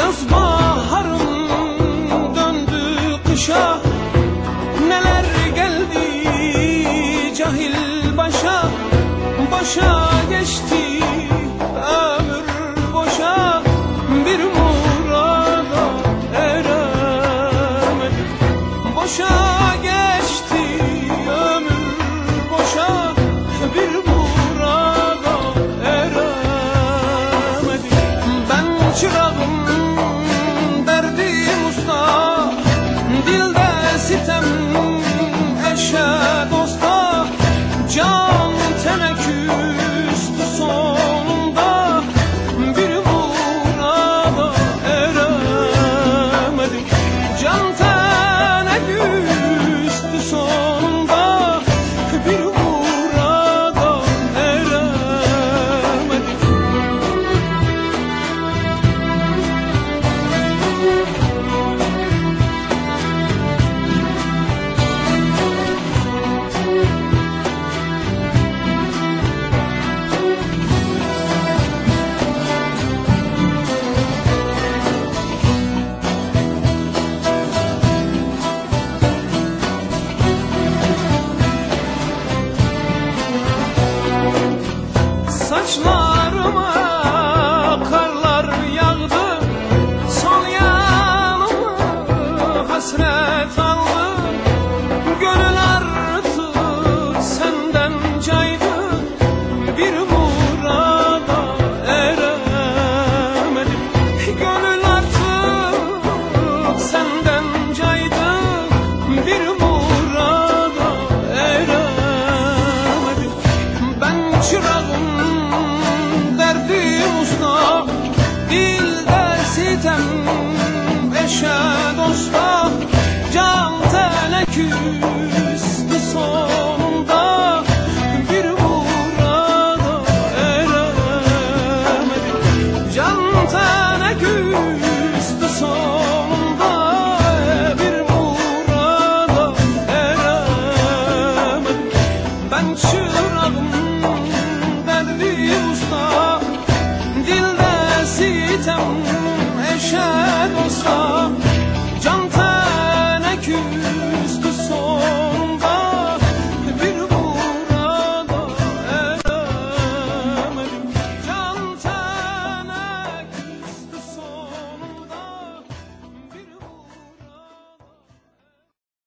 Yaz baharım döndü kışa, neler geldi cahil başa. Boşa geçti ömür boşa, bir murada eremedim. Boşa geçti ömür boşa, bir murada eremedim. Ben çırağım, derdim usta, dilde sitem eşe dosta. Can tene küstü sonunda, bir murada eremedim. Can tene küstü sonunda, bir murada eremedim. Saçlarıma karlar yağdı, sol yanımı hasret aldı. Gönül artık senden caydı, bir